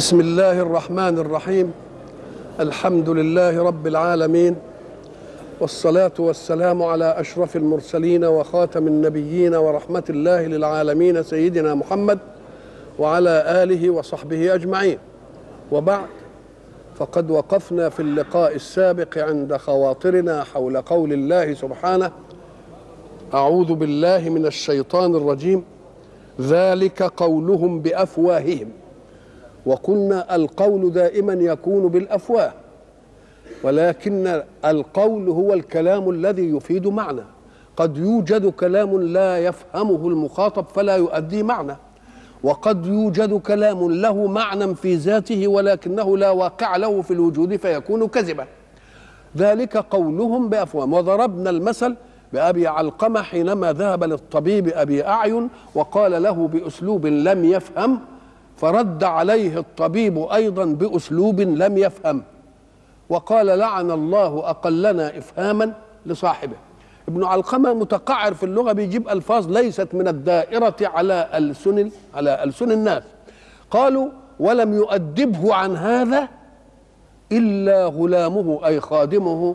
بسم الله الرحمن الرحيم. الحمد لله رب العالمين، والصلاة والسلام على أشرف المرسلين وخاتم النبيين ورحمة الله للعالمين سيدنا محمد وعلى آله وصحبه أجمعين. وبعد، فقد وقفنا في اللقاء السابق عند خواطرنا حول قول الله سبحانه: أعوذ بالله من الشيطان الرجيم، ذلك قولهم بأفواههم. وقلنا القول دائما يكون بالأفواه، ولكن القول هو الكلام الذي يفيد معنى. قد يوجد كلام لا يفهمه المخاطب فلا يؤدي معنى، وقد يوجد كلام له معنى في ذاته ولكنه لا واقع له في الوجود فيكون كذبا. ذلك قولهم بأفواههم. وضربنا المثل بأبي علقمة حينما ذهب للطبيب أبي أعين وقال له بأسلوب لم يفهم، فرد عليه الطبيب أيضا بأسلوب لم يفهم، وقال: لعن الله أقلنا إفهاما لصاحبه. ابن علقمة متقعر في اللغة، بيجيب ألفاظ ليست من الدائرة على ألسن الناس. قالوا: ولم يؤدبه عن هذا إلا غلامه أي خادمه،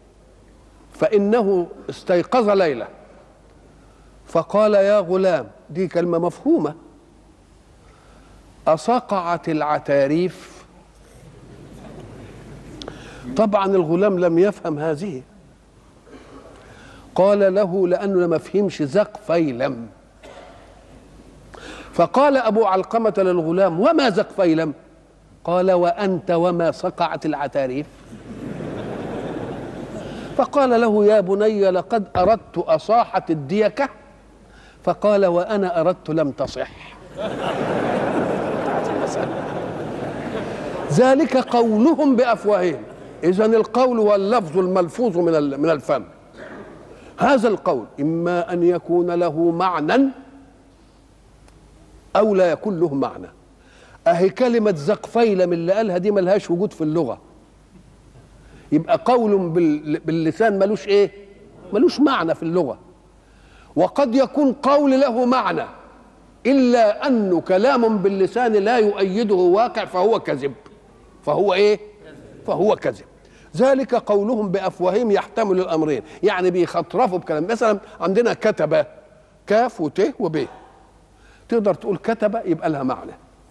فإنه استيقظ ليلة فقال: يا غلام، دي كلمة مفهومة، أصقعت العتاريف؟ طبعا الغلام لم يفهم هذه، قال له لأنه ما فهمش زق فيلم. فقال أبو علقمة للغلام: وما زق فيلم؟ قال: وأنت وما صقعت العتاريف؟ فقال له: يا بني، لقد أردت أصاحت الديكة. فقال: وأنا أردت لم تصح. ذلك قولهم بأفواههم. إذن القول هو اللفظ الملفوظ من الفم. هذا القول إما أن يكون له معنى أو لا يكون له معنى. أهي كلمة زقفيلم اللي قالها دي ملهاش وجود في اللغة، يبقى قول باللسان ملوش إيه؟ ملوش معنى في اللغة. وقد يكون قول له معنى، إلا أنه كلام باللسان لا يؤيده واقع فهو كذب. فهو إيه؟ فهو كذب. ذلك قولهم بأفواههم يحتمل الأمرين، يعني بيخطرفوا بكلام. مثلا عندنا كتب، كاف وت وب، تقدر تقول كتب يبقى لها معنى.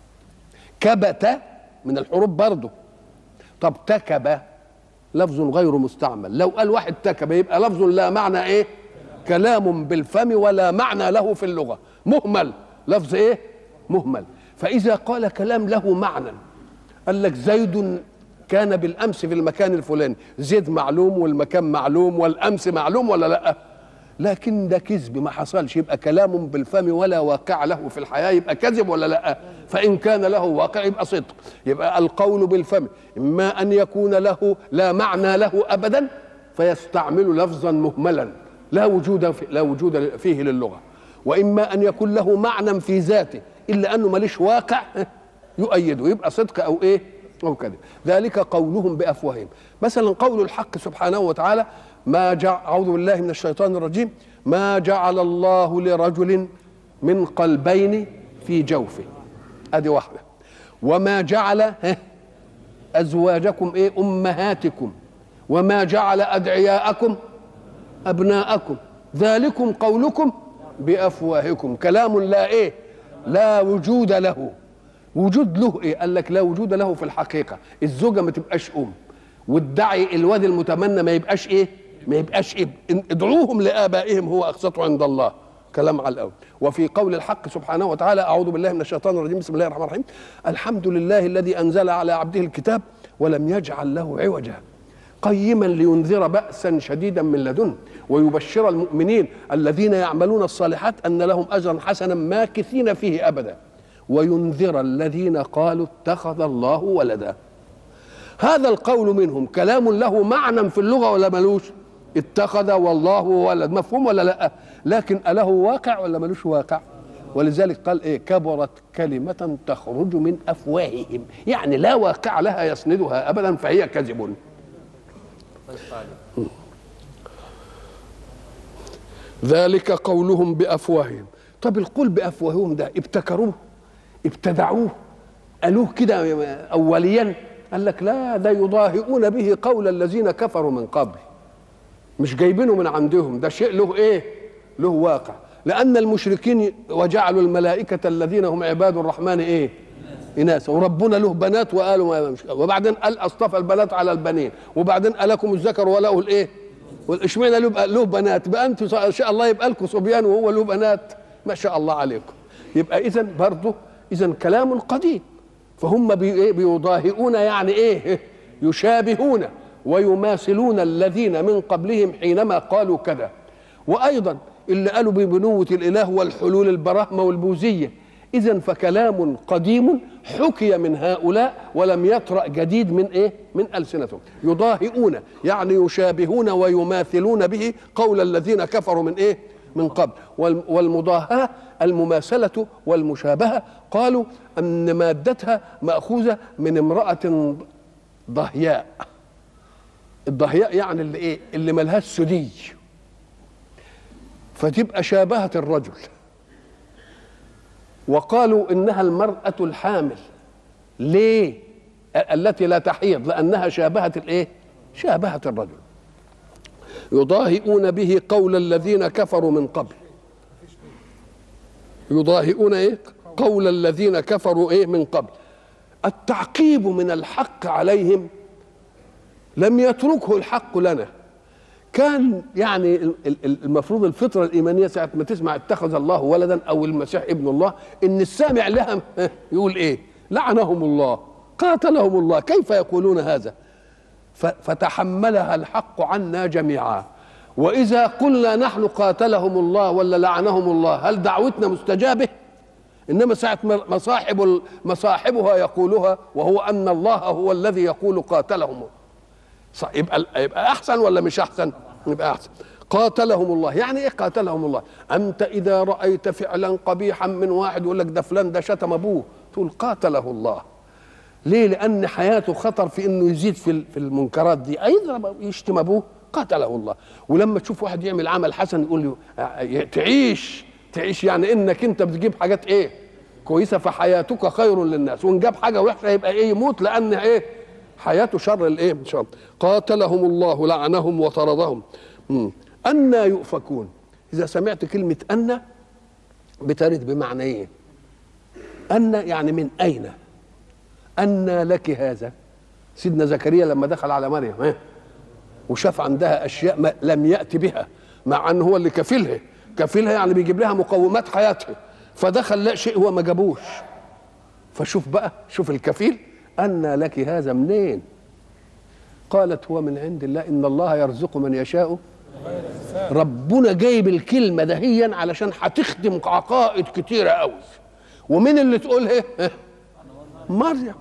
كبت من الحروف برضه. طب تكب لفظ غير مستعمل، لو قال واحد تكب يبقى لفظ لا معنى ايه؟ كلام بالفم ولا معنى له في اللغة، مهمل. لفظ ايه؟ مهمل. فإذا قال كلام له معنى، قال لك زيد كان بالأمس في المكان الفلاني، زيد معلوم والمكان معلوم والأمس معلوم ولا لا؟ لكن ده كذب، ما حصلش، يبقى كلام بالفم ولا واقع له في الحياة، يبقى كذب ولا لا؟ فإن كان له واقع يبقى صدق. يبقى القول بالفم إما أن يكون له لا معنى له أبدا فيستعمل لفظا مهملا لا وجود فيه للغة، وإما أن يكون له معنى في ذاته إلا أنه ماليش واقع يؤيده، يبقى صدق أو إيه؟ أو كذب. ذلك قولهم بأفواههم. مثلا قول الحق سبحانه وتعالى: أعوذ بالله من الشيطان الرجيم، ما جعل الله لرجل من قلبين في جوفه. ادي واحده. وما جعل ازواجكم ايه؟ امهاتكم، وما جعل ادعياءكم ابناءكم، ذلكم قولكم بافواهكم. كلام لا ايه؟ لا وجود له. وجود له ايه؟ قال لك لا وجود له في الحقيقه. الزوجه ما تبقاش والدعي الواد المتمنى ما يبقاش ايه؟ ما يبقاش ابن. ادعوهم لآبائهم هو أقسط عند الله. كلام على الأول. وفي قول الحق سبحانه وتعالى: أعوذ بالله من الشيطان الرجيم، بسم الله الرحمن الرحيم، الحمد لله الذي أنزل على عبده الكتاب ولم يجعل له عوجا قيما لينذر بأسا شديدا من لدنه ويبشر المؤمنين الذين يعملون الصالحات أن لهم أجرا حسنا ماكثين فيه أبدا وينذر الذين قالوا اتخذ الله ولدا. هذا القول منهم كلام له معنى في اللغة ولا ملوش؟ اتخذ والله ولد، مفهوم ولا لا؟ لكن أله واقع ولا ملوش واقع؟ ولذلك قال ايه؟ كبرت كلمة تخرج من أفواههم، يعني لا واقع لها يسندها أبدا فهي كذب. ذلك قولهم بأفواههم. طب القول بأفواههم ده ابتكروه؟ ابتدعوه؟ قالوه كده اوليا؟ قال لك لا، ده يضاهئون به قول الذين كفروا من قبل، مش جايبينه من عندهم، ده شيء له ايه؟ له واقع. لان المشركين وجعلوا الملائكه الذين هم عباد الرحمن ايه؟ إناثا، وربنا له بنات وقالوا ما، وبعدين قال اصطفى البنات على البنين، وبعدين قال لكم الذكر وله الايه؟ والاشمعنى له بنات؟ بقى انتم ان شاء الله يبقى لكم صبيان وهو له بنات؟ ما شاء الله عليكم. يبقى اذا برضه كلام قديم. فهم بيضاهئون، يعني ايه؟ يشابهون ويماثلون الذين من قبلهم حينما قالوا كذا. وايضا اللي قالوا ببنوة الاله والحلول البراهمة والبوذية. اذا فكلام قديم حكي من هؤلاء ولم يطرأ جديد من ايه؟ من ألسنتهم. يضاهئون يعني يشابهون ويماثلون به قول الذين كفروا من ايه؟ من قبل. والمضاهاة المماثلة والمشابهة قالوا ان مادتها مأخوذة من امرأة ضهياء. الضهياء يعني اللي ايه؟ اللي ملهاش سدي، فتبقى شابهت الرجل. وقالوا انها المرأة الحامل. ليه؟ التي لا تحيض، لانها شابهت الايه؟ شابهت الرجل. يضاهئون به قول الذين كفروا من قبل. يضاهئون ايه؟ قول الذين كفروا ايه؟ من قبل. التعقيب من الحق عليهم لم يتركه الحق لنا. كان يعني المفروض الفطره الايمانيه ساعه ما تسمع اتخذ الله ولدا او المسيح ابن الله، ان السامع لها يقول ايه؟ لعنهم الله، قاتلهم الله، كيف يقولون هذا؟ فتحملها الحق عنا جميعا. واذا قلنا نحن قاتلهم الله ولا لعنهم الله، هل دعوتنا مستجابه؟ انما ساعه مصاحبها يقولها، وهو ان الله هو الذي يقول قاتلهم، يبقى احسن ولا مش احسن؟ يبقى احسن. قاتلهم الله، يعني ايه قاتلهم الله؟ انت اذا رايت فعلا قبيحا من واحد يقول لك ده فلان ده شتم ابوه، تقول قاتله الله. ليه؟ لان حياته خطر في انه يزيد في المنكرات دي، يضرب يشتم ابوه، قاتله الله. ولما تشوف واحد يعمل عمل حسن يقول له تعيش يعني انك انت بتجيب حاجات ايه؟ كويسه، فحياتك خير للناس. وان جاب حاجه وحشه يبقى ايه؟ يموت، لان ايه؟ حياته شر الايه؟ شر. قاتلهم الله، لعنهم وطردهم. أن يؤفكون. إذا سمعت كلمة أن بترد بمعنى إيه؟ أن يعني من أين؟ أن لك هذا؟ سيدنا زكريا لما دخل على مريم وشاف عندها أشياء لم يأتي بها، مع أنه هو اللي كفيلها يعني بيجيب لها مقومات حياتها، فدخل لا شيء هو ما جابوش. فشوف بقى، شوف الكفيل، أن لك هذا منين؟ قالت هو من عند الله، إن الله يرزق من يشاء. ربنا جايب الكلمة دهيا علشان هتخدم عقائد كتيرة قوي. ومين اللي تقولها؟ مريم.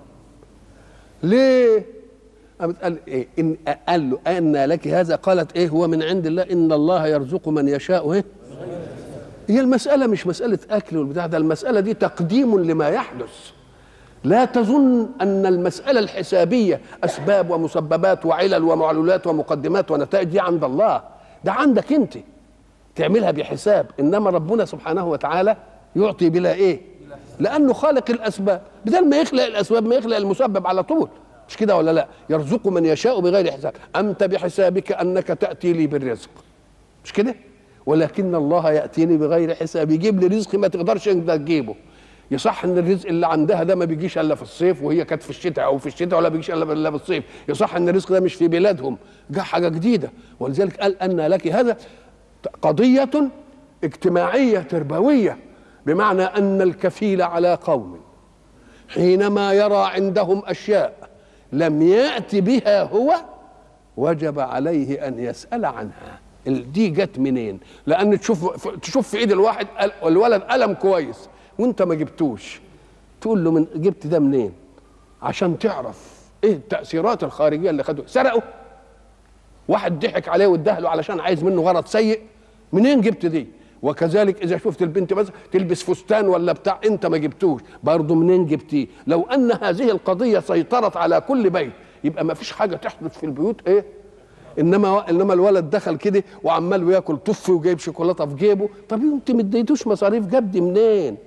ليه؟ قال ايه؟ إن قال له أن لك هذا، قالت ايه؟ هو من عند الله، إن الله يرزق من يشاء. ايه؟ هي المسألة مش مسألة أكل والبتاع ده، المسألة دي تقديم لما يحدث. لا تظن أن المسألة الحسابية أسباب ومسببات وعلل ومعلولات ومقدمات ونتائج دي عند الله، ده عندك أنت تعملها بحساب. إنما ربنا سبحانه وتعالى يعطي بلا إيه؟ لأنه خالق الأسباب، بدل ما يخلق الأسباب ما يخلق المسبب على طول. مش كده ولا لا؟ يرزق من يشاء بغير حساب. أنت بحسابك أنك تأتي لي بالرزق، مش كده؟ ولكن الله يأتيني بغير حساب، يجيب لي رزق ما تقدرش أنت تجيبه. يصح ان الرزق اللي عندها ده ما بيجيش الا في الصيف، وهي كانت في الشتاء، او في الشتاء ولا بيجيش الا في الصيف. يصح ان الرزق ده مش في بلادهم، جاء حاجه جديده. ولذلك قال ان لك هذا قضيه اجتماعيه تربويه، بمعنى ان الكفيل على قوم حينما يرى عندهم اشياء لم يأتي بها هو وجب عليه ان يسأل عنها. دي جت منين؟ لان تشوف في ايد الواحد الولد قلم كويس وانت ما جبتوش، تقول له جبت ده منين؟ عشان تعرف ايه التأثيرات الخارجية اللي خدوه. سرقه، واحد ضحك عليه واداه له علشان عايز منه غرض سيء، منين جبت دي؟ وكذلك اذا شفت البنت بس تلبس فستان ولا بتاع انت ما جبتوش، برضه منين جبتيه؟ لو ان هذه القضية سيطرت على كل بيت يبقى ما فيش حاجة تحدث في البيوت ايه؟ انما الولد دخل كده وعمال ياكل طف وجايب شوكولاته في جيبه. طب انت ما اديتوش مصاريف، جاب دي منين؟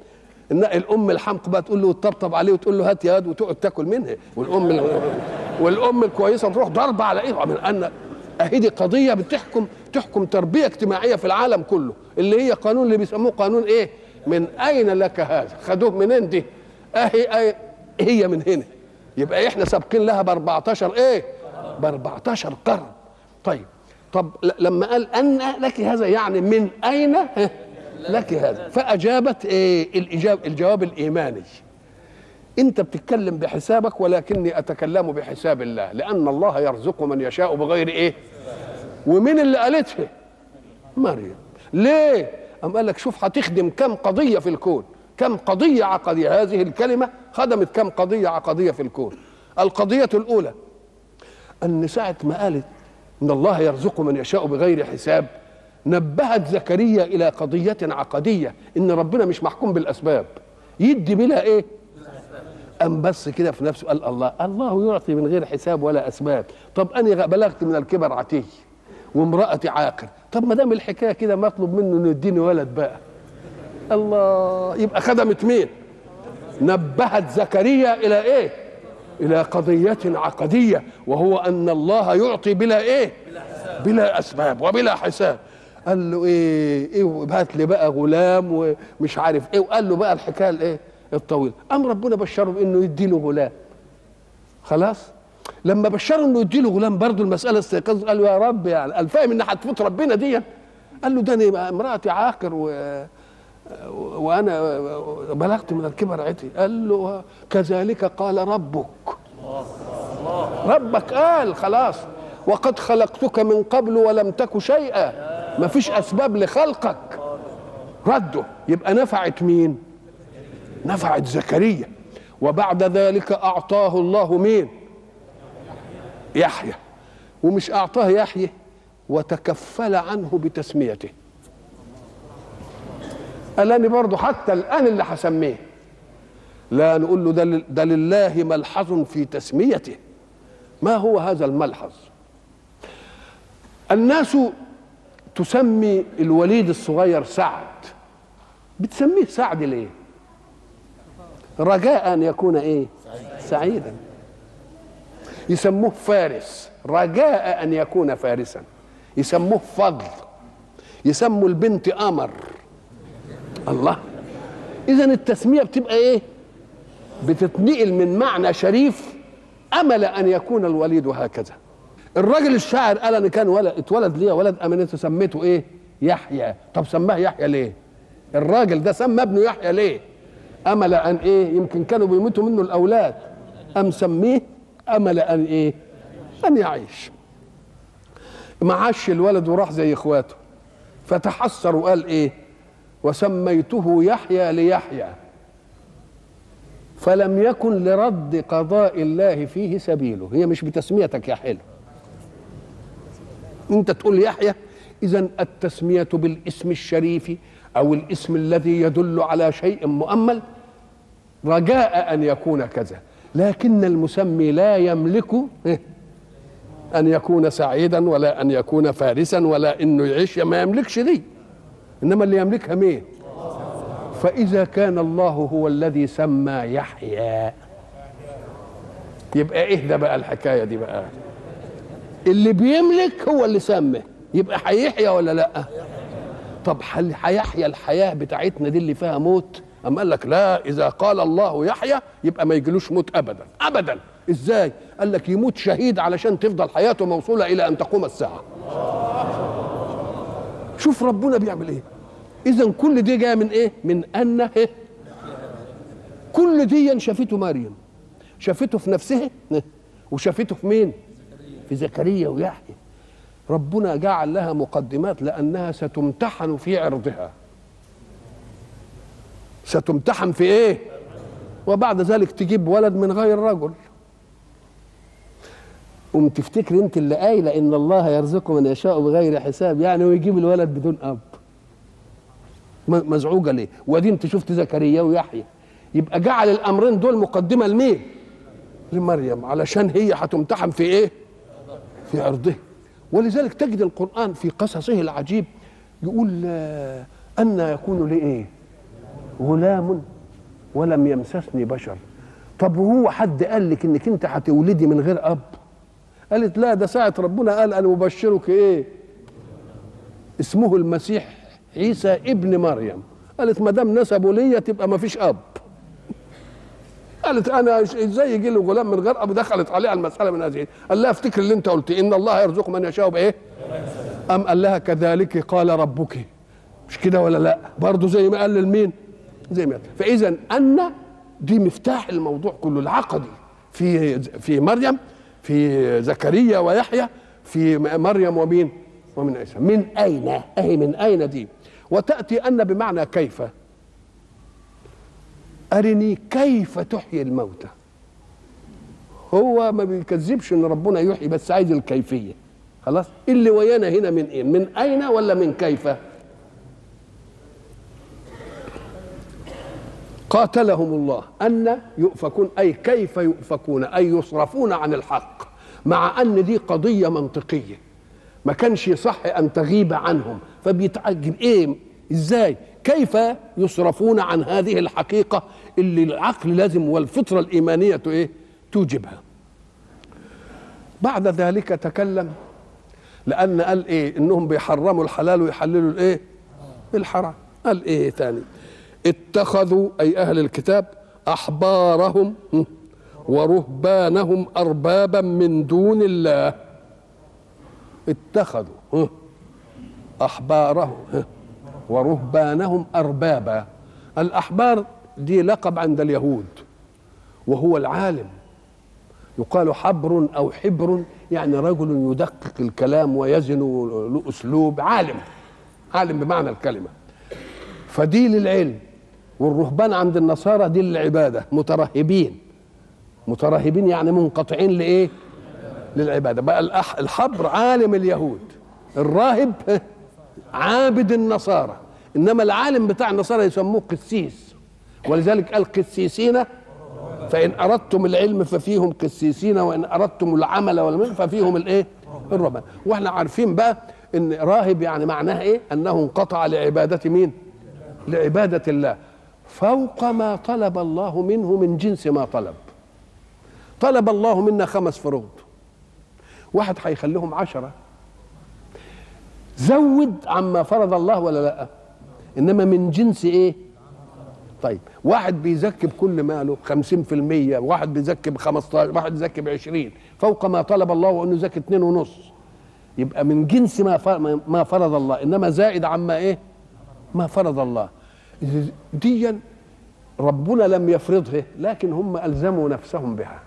ان الام الحمق بقى تقول له وتطبطب عليه وتقول له هات يا واد وتقعد تاكل منها، والام الكويسه تروح ضربه على ايه، من ان اهي دي قضيه تحكم تربيه اجتماعيه في العالم كله، اللي هي قانون اللي بيسموه قانون ايه؟ من اين لك هذا؟ خدوه منين دي؟ اهي هي من هنا. يبقى احنا سابقين لها ب 14 ايه؟ ب 14 قرن. طب لما قال ان لك هذا يعني من اين لك هذا؟ فاجابت ايه الجواب الايماني. انت بتتكلم بحسابك ولكني اتكلم بحساب الله، لان الله يرزق من يشاء بغير ايه؟ ومين اللي قالتها؟ مريم. ليه؟ قام قال لك شوف هتخدم كم قضيه في الكون، كم قضيه عقديه. هذه الكلمه خدمت كم قضيه عقديه في الكون. القضيه الاولى ان ساعه ما قالت ان الله يرزق من يشاء بغير حساب، نبهت زكريا الى قضيه عقديه، ان ربنا مش محكوم بالاسباب، يدي بلا ايه؟ أم بس كده في نفسه قال الله يعطي من غير حساب ولا أسباب. طب أنا بلغت من الكبر عتي وامرأتي عاقر، طب ما دام الحكاية كده مطلوب منه إنه يديني ولد بقى. الله، يبقى خدمت مين؟ نبهت زكريا إلى إيه؟ إلى قضية عقدية، وهو أن الله يعطي بلا إيه؟ بلا أسباب وبلا حساب. قال له إيه هات لي بقى غلام ومش عارف إيه، وقال له بقى الحكاية الإيه؟ الطويل. قام ربنا بشره بانه يدي له غلام. خلاص، لما بشره انه يدي له غلام برضه المساله استيقظ، قال له يا رب، يعني الفاهم ان هتفوت ربنا دي. قال له ده انا امراتي عاقر وانا بلغت من الكبر عتي. قال له كذلك قال ربك. ربك قال خلاص وقد خلقتك من قبل ولم تك شيئا، ما فيش اسباب لخلقك. رده. يبقى نفعت مين؟ نفعت زكريا. وبعد ذلك أعطاه الله مين؟ يحيى. ومش أعطاه يحيى، وتكفل عنه بتسميته. قال أنا برضه حتى الآن اللي هسميه. لا، نقول له ده لله ملحظ في تسميته. ما هو هذا الملحظ؟ الناس تسمي الوليد الصغير سعد. بتسميه سعد ليه؟ رجاء أن يكون إيه؟ سعيدا. يسموه فارس رجاء أن يكون فارسا. يسموه فضل. يسموا البنت أمر. الله، إذن التسمية بتبقى إيه؟ بتتنقل من معنى شريف أمل أن يكون الوليد هكذا. الراجل الشاعر قال أنا كان اتولد لي ولد أمنته سميته إيه؟ يحيى. طب سماه يحيى ليه؟ الراجل ده سمى ابنه يحيى ليه؟ امل ان ايه؟ يمكن كانوا بيموتوا منه الاولاد، ام سميه امل ان ايه؟ ان يعيش. ما عاش الولد وراح زي اخواته، فتحسر وقال ايه؟ وسميته يحيى ليحيى فلم يكن لرد قضاء الله فيه سبيله. هي مش بتسميتك يا حلو، انت تقول يحيى. اذا التسميه بالاسم الشريف او الاسم الذي يدل على شيء مؤمل رجاء ان يكون كذا، لكن المسمي لا يملك ان يكون سعيدا ولا ان يكون فارسا ولا انه يعيش، ما يملكش دي، انما اللي يملكها مين؟ فاذا كان الله هو الذي سمى يحيى، يبقى ايه ده بقى الحكايه دي بقى؟ اللي بيملك هو اللي سمى، يبقى هيحيى ولا لا؟ طب هيحيى الحياه بتاعتنا دي اللي فيها موت؟ أم قال لك لا، إذا قال الله يحيى يبقى ما يجيلوش موت أبدا أبدا. إزاي؟ قال لك يموت شهيد علشان تفضل حياته موصولة إلى أن تقوم الساعة. شوف ربنا بيعمل إيه. إذن كل دي جاية من إيه؟ من أنه كل دي شافته مريم، شافته في نفسها وشافته في مين؟ في زكريا ويحيى. ربنا جعل لها مقدمات لأنها ستمتحن في عرضها. ستمتحن في ايه؟ وبعد ذلك تجيب ولد من غير رجل. تفتكر انت اللي قايله ان الله يرزق من يشاء بغير حساب، يعني ويجيب الولد بدون اب؟ مزعوجه ليه؟ ودي انت شفت زكريا ويحيى، يبقى جعل الامرين دول مقدمه لمين؟ لمريم، علشان هي هتمتحن في ايه؟ في عرضه. ولذلك تجد القرآن في قصصه العجيب يقول أن يكون لي ايه؟ غلام ولم يمسسني بشر. طب وهو حد قال لك انك انت هتولدي من غير اب؟ قالت لا، ده ساعة ربنا قال انا مبشرك ايه؟ اسمه المسيح عيسى ابن مريم. قالت ما دام نسبه ليا تبقى ما فيش اب. قالت انا ازاي يجي له غلام من غير اب؟ دخلت عليه على المساله من هذه. قال لها افتكر اللي انت قلت ان الله يرزق من يشاء بايه؟ ام قال لها كذلك قال ربك. مش كده ولا لا؟ برضه زي ما قال للمين؟ زي ما قال. فاذا ان دي مفتاح الموضوع كله العقدي في مريم، في زكريا ويحيى، في مريم ومين؟ ومن عيسى. من اين؟ اهي من اين دي. وتاتي ان بمعنى كيف. أرني كيف تحيي الموتى. هو ما بيكذبش ان ربنا يحيي، بس عايز الكيفيه. خلاص، اللي ويانا هنا من ايه؟ من اين ولا من كيف؟ قاتلهم الله ان يؤفكون، اي كيف يؤفكون، اي يصرفون عن الحق، مع ان دي قضيه منطقيه ما كانش يصح ان تغيب عنهم. فبيتعجب ايه؟ ازاي؟ كيف يصرفون عن هذه الحقيقة اللي العقل لازم والفطرة الإيمانية ايه؟ توجبها. بعد ذلك تكلم، لأن قال ايه؟ انهم بيحرموا الحلال ويحللوا الايه؟ الحرام. قال ايه ثاني؟ اتخذوا، اي اهل الكتاب، احبارهم ورهبانهم اربابا من دون الله. اتخذوا احبارهم ورهبانهم أربابا. الأحبار دي لقب عند اليهود، وهو العالم. يقال حبر أو حبر، يعني رجل يدقق الكلام ويزن له أسلوب. عالم بمعنى الكلمة. فدي للعلم. والرهبان عند النصارى دي للعبادة، مترهبين يعني منقطعين لإيه؟ للعبادة. بقى الحبر عالم اليهود، الراهب عابد النصارى. انما العالم بتاع النصارى يسموه قسيس، ولذلك قال قسيسين، فان اردتم العلم ففيهم قسيسين، وان اردتم العمل والمال ففيهم الايه؟ الرهبان. واحنا عارفين بقى ان راهب يعني معناها ايه؟ انه انقطع لعباده مين؟ لعباده الله، فوق ما طلب الله منه من جنس ما طلب الله منا 5 فروض، واحد هيخليهم 10. زود عما فرض الله ولا لا؟ انما من جنس ايه؟ طيب واحد بيزكي بكل ماله 50%، واحد بيزكي ب15، واحد بيزكي ب20، فوق ما طلب الله، وانه زكي 2.5، يبقى من جنس ما فرض الله، انما زائد عما ايه؟ ما فرض الله. ديا ربنا لم يفرضه، لكن هم الزموا نفسهم بها،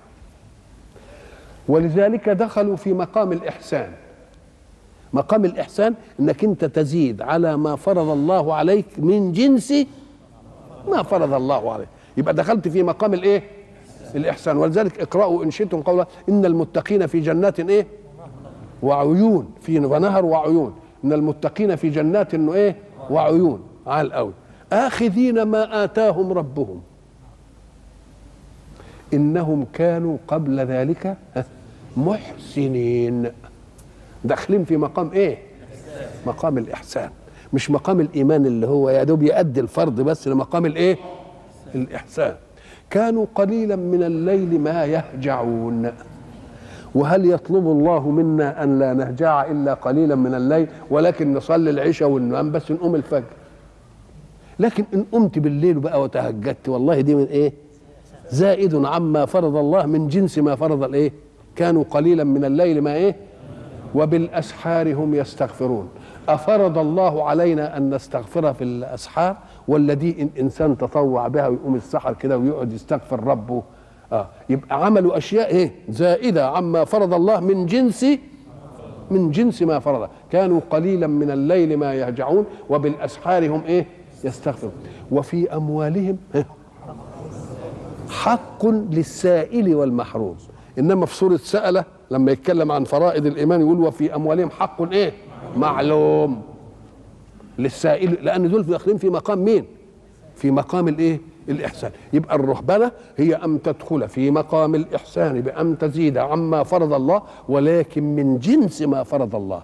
ولذلك دخلوا في مقام الإحسان. مقام الإحسان انك انت تزيد على ما فرض الله عليك من جنس ما فرض الله عليك، يبقى دخلت في مقام الايه؟ الإحسان. ولذلك اقرأوا إن شئتم قولا إن المتقين في جنات ايه؟ وعيون، في ونهر وعيون. إن المتقين في جنات ايه؟ وعيون. عال قوي. آخذين ما آتاهم ربهم إنهم كانوا قبل ذلك محسنين. داخلين في مقام ايه؟ مقام الإحسان، مش مقام الإيمان اللي هو يا دوب يؤدي الفرض بس، لمقام الايه؟ الإحسان. كانوا قليلا من الليل ما يهجعون. وهل يطلب الله منا أن لا نهجع إلا قليلا من الليل؟ ولكن نصلي العشاء وننام بس نقوم الفجر. لكن إن قمت بالليل بقى وتهجدت، والله دي من إيه؟ زائد عما فرض الله من جنس ما فرض الإيه؟ كانوا قليلا من الليل ما إيه؟ وبالأسحار هم يستغفرون. أفرض الله علينا أن نستغفر في الأسحار، ولا دي إن إنسان تطوع بها ويقوم السحر كده ويقعد يستغفر ربه؟ يبقى عملوا أشياء إيه؟ زائدة عما فرض الله من جنس ما فرض. كانوا قليلا من الليل ما يهجعون وبالأسحار هم إيه؟ يستغفرون. وفي أموالهم حق للسائل والمحروم. إنما في سورة سألة لما يتكلم عن فرائض الإيمان يقول وفي أموالهم حق إيه؟ معلوم للسائل، لأن دول داخلين في مقام مين؟ في مقام الإيه؟ الإحسان. يبقى الرهبنة هي أن تدخل في مقام الإحسان بأن تزيد عما فرض الله، ولكن من جنس ما فرض الله.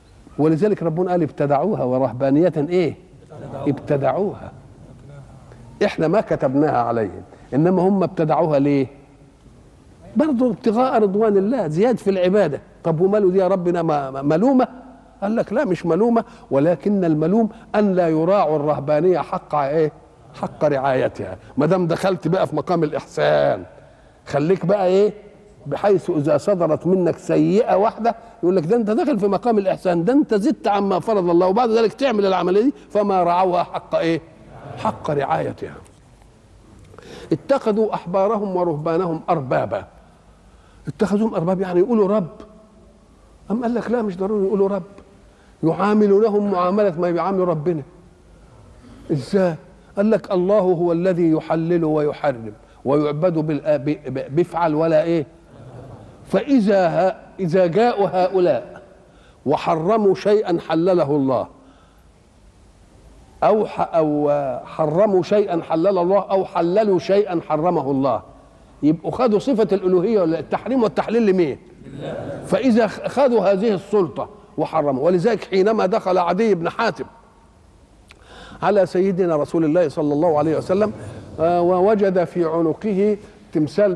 ولذلك ربنا قال ابتدعوها ورهبانية إيه؟ ابتدعوها. احنا ما كتبناها عليهم، انما هم ابتدعوها ليه؟ برضه ابتغاء رضوان الله، زياد في العباده. طب وماله دي يا ربنا ملومه؟ قال لك لا، مش ملومه، ولكن الملوم ان لا يراعوا الرهبانيه حق ايه؟ حق رعايتها. ما دام دخلت بقى في مقام الاحسان، خليك بقى ايه؟ بحيث اذا صدرت منك سيئه واحده يقول لك ده انت داخل في مقام الاحسان، ده انت زدت عما فرض الله، وبعد ذلك تعمل العمليه دي، فما رعوها حق ايه؟ حق رعايتها. اتخذوا احبارهم ورهبانهم اربابا. اتخذوهم ارباب يعني يقولوا رب. أم قال لك لا، مش ضروري يقولوا رب، يعاملونهم معامله ما بيعاملوا ربنا. ازاي؟ قال لك الله هو الذي يحلل ويحرم ويعبد بيفعل ولا ايه. فاذا جاءوا هؤلاء وحرموا شيئا حلله الله، او حرموا شيئا حلل الله، او حللوا شيئا حرمه الله، يبقوا خدوا صفه الالوهيه ولا التحريم والتحليل لمين؟ فاذا خدوا هذه السلطه وحرموا. ولذلك حينما دخل عدي بن حاتم على سيدنا رسول الله صلى الله عليه وسلم ووجد في عنقه تمثال،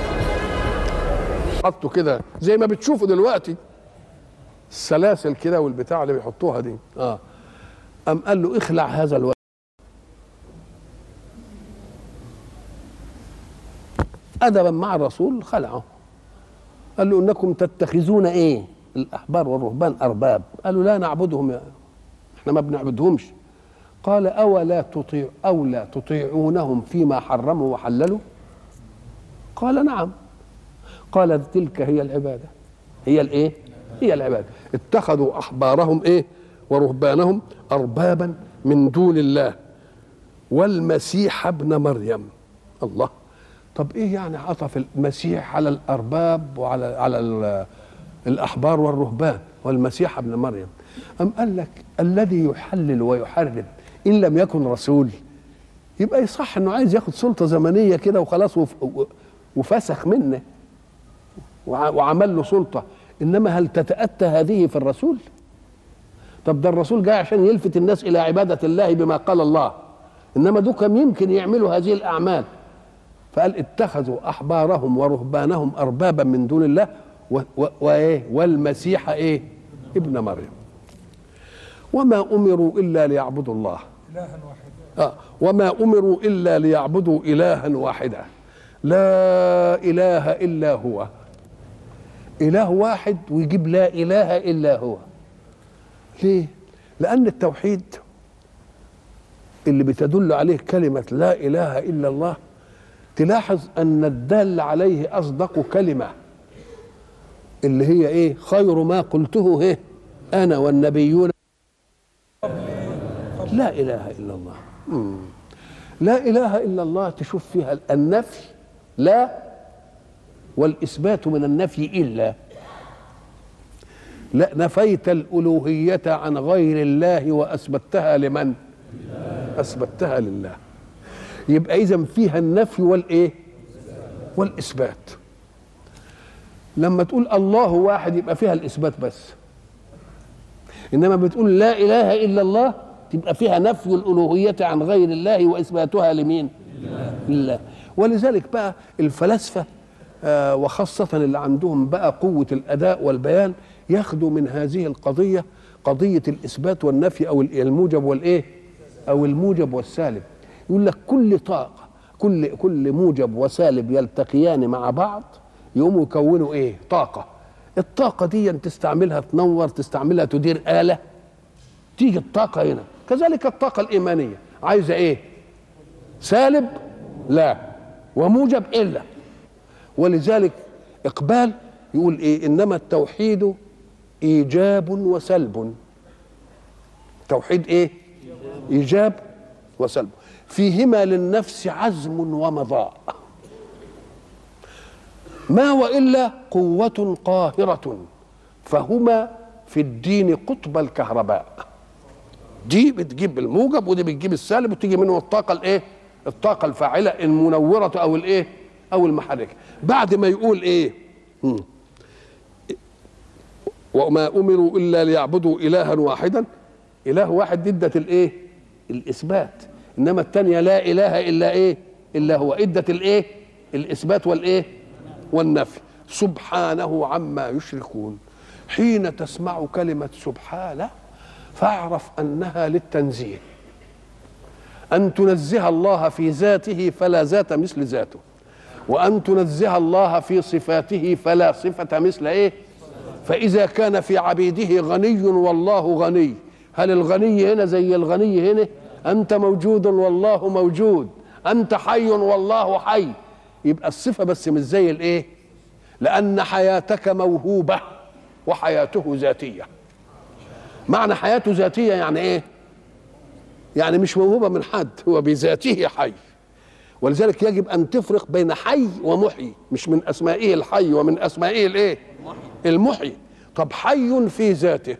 حطوا كده زي ما بتشوفوا دلوقتي السلاسل كده والبتاع اللي بيحطوها دي. قام قال له اخلع هذا الوجه. ادبا مع الرسول خلعه. قال له انكم تتخذون ايه؟ الاحبار والرهبان ارباب. قالوا لا نعبدهم، احنا ما بنعبدهمش. قال أولا تطيعونهم فيما حرموا وحللوا؟ قال نعم. قال تلك هي العبادة. هي الايه؟ هي العبادة. اتخذوا أحبارهم ايه؟ ورهبانهم أربابا من دون الله والمسيح ابن مريم. الله، طب ايه يعني عطف المسيح على الأرباب وعلى الأحبار والرهبان والمسيح ابن مريم؟ أم قال لك الذي يحلل ويحرم إن لم يكن رسول يبقى يصح انه عايز ياخد سلطه زمنيه كده وخلاص، وفسخ منه وعمل له سلطه. انما هل تتاتى هذه في الرسول؟ طب ده الرسول جاي عشان يلفت الناس الى عباده الله بما قال الله، انما دول كم يمكن يعملوا هذه الاعمال. فقال اتخذوا احبارهم ورهبانهم اربابا من دون الله والمسيح ايه؟ ابن مريم. وما امروا الا ليعبدوا الله إلها واحدا. وما أمروا إلا ليعبدوا إلها واحدا لا إله إلا هو. إله واحد ويجيب لا إله إلا هو. ليه؟ لأن التوحيد اللي بتدل عليه كلمة لا إله إلا الله تلاحظ أن الدال عليه أصدق كلمة، اللي هي إيه؟ خير ما قلته إيه؟ أنا والنبيون لا إله إلا الله. لا إله إلا الله تشوف فيها النفي لا، والإثبات من النفي إلا. لا، نفيت الألوهية عن غير الله وأثبتها لمن؟ أثبتها لله. يبقى إذن فيها النفي والإيه؟ والإثبات. لما تقول الله واحد يبقى فيها الإثبات بس، إنما بتقول لا إله إلا الله تبقى فيها نفي الألوهية عن غير الله وإثباتها لمين؟ لله. ولذلك بقى الفلاسفة وخاصة اللي عندهم بقى قوة الأداء والبيان ياخدوا من هذه القضية قضية الإثبات والنفي أو الموجب والإيه؟ أو الموجب والسالب. يقول لك كل طاقة، كل موجب وسالب يلتقيان مع بعض يقوموا يكونوا إيه؟ طاقة. الطاقة دي تستعملها تنور، تستعملها تدير آلة، تيجي الطاقة هنا. كذلك الطاقة الإيمانية عايزة إيه؟ سالب لا، وموجب إلا. ولذلك إقبال يقول إيه؟ إنما التوحيد إيجاب وسلب. توحيد إيه؟ إيجاب وسلب، فيهما للنفس عزم ومضاء، ما وإلا قوة قاهرة، فهما في الدين قطب الكهرباء. دي بتجيب الموجب ودي بتجيب السالب، وتيجي منه الطاقة الايه؟ الطاقة الفاعلة المنورة او الايه؟ او المحركة. بعد ما يقول ايه؟ وما امروا الا ليعبدوا الها واحدا. اله واحد ادت الايه؟ الاثبات. انما الثانيه لا اله الا ايه؟ الا هو. ادت الايه؟ الاثبات والايه؟ والنفي. سبحانه عما يشركون. حين تسمع كلمه سبحانه فاعرف انها للتنزيه، ان تنزه الله في ذاته فلا ذات مثل ذاته، وان تنزه الله في صفاته فلا صفه مثل ايه؟ فاذا كان في عبيده غني والله غني، هل الغني هنا زي الغني هنا؟ انت موجود والله موجود، انت حي والله حي. يبقى الصفه بس مش زي الايه؟ لان حياتك موهوبه وحياته ذاتيه. معنى حياته ذاتيه يعني ايه؟ يعني مش موهوبه من حد، هو بذاته حي. ولذلك يجب ان تفرق بين حي ومحيي، مش من اسمائه الحي ومن اسمائه الايه؟ المحيي. طب حي في ذاته،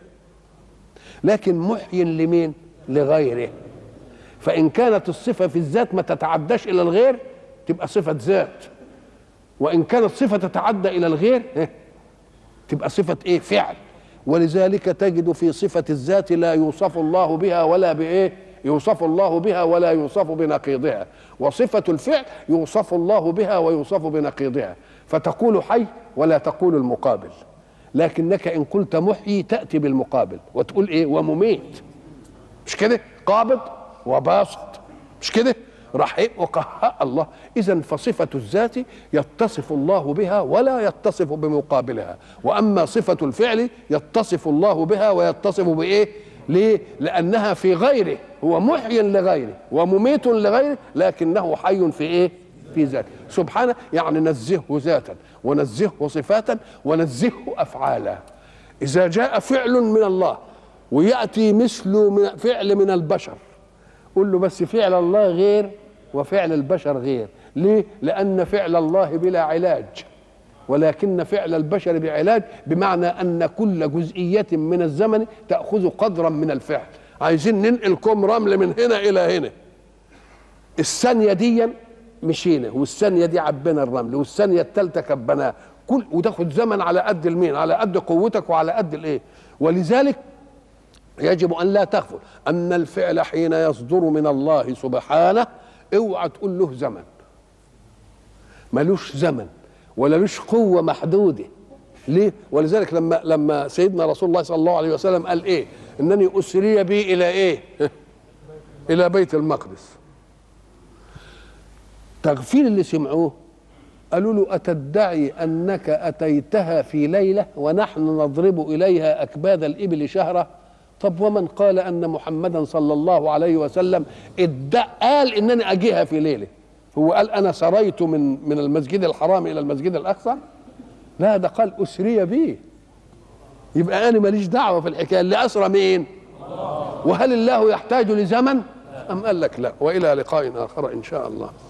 لكن محيي لمين؟ لغيره. فان كانت الصفه في الذات ما تتعداش الى الغير تبقى صفه ذات، وان كانت صفه تتعدى الى الغير تبقى صفه ايه؟ فعل. ولذلك تجد في صفه الذات لا يوصف الله بها ولا بايه؟ يوصف الله بها ولا يوصف بنقيضها، وصفه الفعل يوصف الله بها ويوصف بنقيضها، فتقول حي ولا تقول المقابل. لكنك ان قلت محيي تاتي بالمقابل وتقول ايه؟ ومميت، مش كده؟ قابض وباسط، مش كده؟ رحيم وقهاء الله. اذا فصفه الذات يتصف الله بها ولا يتصف بمقابلها، واما صفه الفعل يتصف الله بها ويتصف بايه؟ ليه؟ لانها في غيره، هو محيي لغيره ومميت لغيره، لكنه حي في ايه؟ في ذاته. سبحانه يعني نزهه ذاتا ونزهه صفاتا ونزهه افعالا. اذا جاء فعل من الله وياتي مثله من فعل من البشر، قل له بس فعل الله غير وفعل البشر غير. ليه؟ لان فعل الله بلا علاج، ولكن فعل البشر بعلاج، بمعنى ان كل جزئيه من الزمن تاخذ قدرا من الفعل. عايزين ننقل كوم رمل من هنا الى هنا، الثانيه دي مشينا، والثانيه دي عبينا الرمل، والثانيه الثالثه كبناه، كل وتاخد زمن على قد المين؟ على قد قوتك وعلى قد الايه. ولذلك يجب ان لا تغفل ان الفعل حين يصدر من الله سبحانه اوعى تقول له زمن، ملوش زمن ولا لوش قوه محدوده. ليه؟ ولذلك لما سيدنا رسول الله صلى الله عليه وسلم قال ايه؟ انني اسري بي الى ايه؟ الى بيت المقدس. تغفيل اللي سمعوه قالوا له أتدعي أنك أتيتها في ليلة ونحن نضرب إليها أكباد الإبل شهرة؟ طب ومن قال أن محمدا صلى الله عليه وسلم قال إنني أجيها في ليلة؟ هو قال أنا سريت من المسجد الحرام إلى المسجد الأقصى؟ لا، ده قال أسري بي. يبقى أنا ماليش دعوة في الحكاية، اللي أسرى مين؟ وهل الله يحتاج لزمن؟ أم قال لك لا. وإلى لقاء آخر إن شاء الله.